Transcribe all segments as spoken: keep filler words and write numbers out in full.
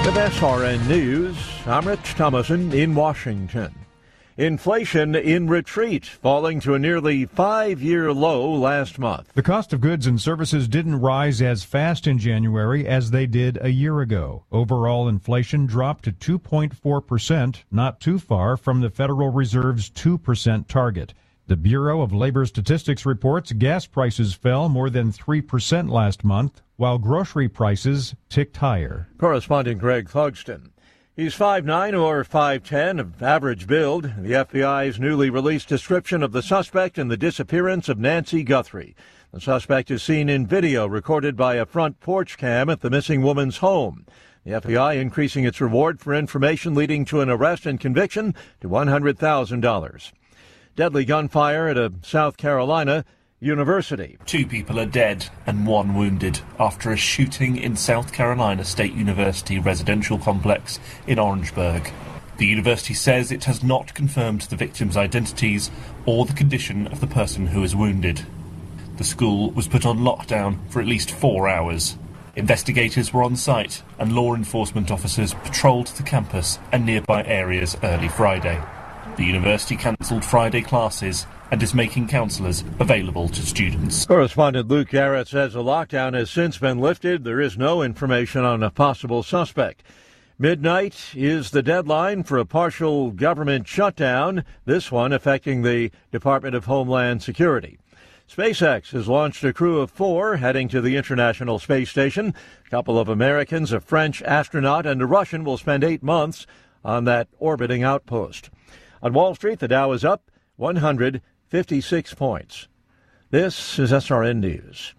With S R N News, I'm Rich Thomason in Washington. Inflation in retreat, falling to a nearly five-year low last month. The cost of goods and services didn't rise as fast in January as they did a year ago. Overall inflation dropped to two point four percent, not too far from the Federal Reserve's two percent target. The Bureau of Labor Statistics reports gas prices fell more than three percent last month, while grocery prices ticked higher. Correspondent Greg Clugston. He's five nine or five ten of average build. The F B I's newly released description of the suspect in the disappearance of Nancy Guthrie. The suspect is seen in video recorded by a front porch cam at the missing woman's home. The F B I increasing its reward for information leading to an arrest and conviction to one hundred thousand dollars. Deadly gunfire at a South Carolina university. Two people are dead and one wounded after a shooting in South Carolina State University residential complex in Orangeburg. The university says it has not confirmed the victims' identities or the condition of the person who is wounded. The school was put on lockdown for at least four hours. Investigators were on site and law enforcement officers patrolled the campus and nearby areas early Friday. The university cancelled Friday classes and is making counsellors available to students. Correspondent Luke Garrett says the lockdown has since been lifted. There is no information on a possible suspect. Midnight is the deadline for a partial government shutdown, this one affecting the Department of Homeland Security. SpaceX has launched a crew of four heading to the International Space Station. A couple of Americans, a French astronaut, and a Russian will spend eight months on that orbiting outpost. On Wall Street, the Dow is up one hundred fifty-six points. This is S R N News.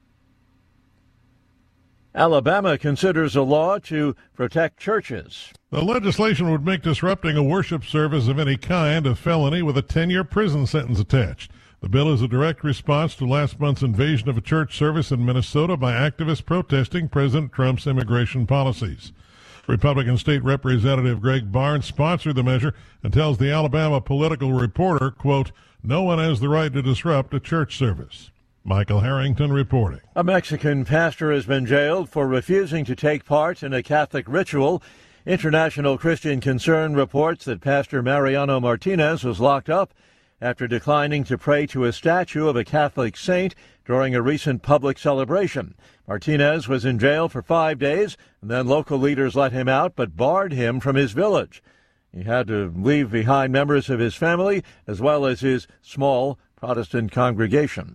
Alabama considers a law to protect churches. The legislation would make disrupting a worship service of any kind a felony with a ten-year prison sentence attached. The bill is a direct response to last month's invasion of a church service in Minnesota by activists protesting President Trump's immigration policies. Republican State Representative Greg Barnes sponsored the measure and tells the Alabama Political Reporter, quote, "No one has the right to disrupt a church service." Michael Harrington reporting. A Mexican pastor has been jailed for refusing to take part in a Catholic ritual. International Christian Concern reports that Pastor Mariano Martinez was locked up after declining to pray to a statue of a Catholic saint during a recent public celebration. Martinez was in jail for five days, and then local leaders let him out but barred him from his village. He had to leave behind members of his family as well as his small Protestant congregation.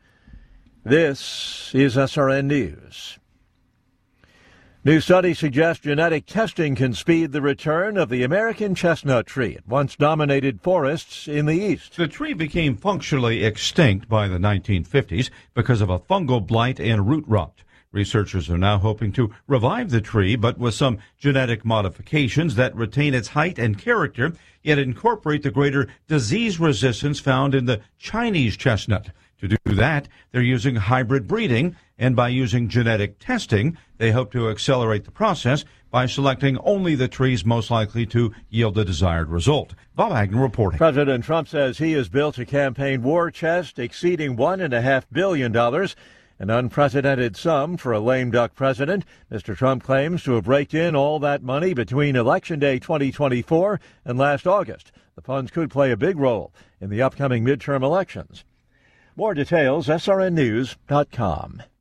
This is S R N News. New studies suggest genetic testing can speed the return of the American chestnut tree. It once dominated forests in the east. The tree became functionally extinct by the nineteen fifties because of a fungal blight and root rot. Researchers are now hoping to revive the tree, but with some genetic modifications that retain its height and character, yet incorporate the greater disease resistance found in the Chinese chestnut. To do that, they're using hybrid breeding, and by using genetic testing, they hope to accelerate the process by selecting only the trees most likely to yield the desired result. Bob Agnew reporting. President Trump says he has built a campaign war chest exceeding one point five billion dollars, an unprecedented sum for a lame duck president. Mister Trump claims to have raked in all that money between Election Day twenty twenty-four and last August. The funds could play a big role in the upcoming midterm elections. More details, S R N news dot com.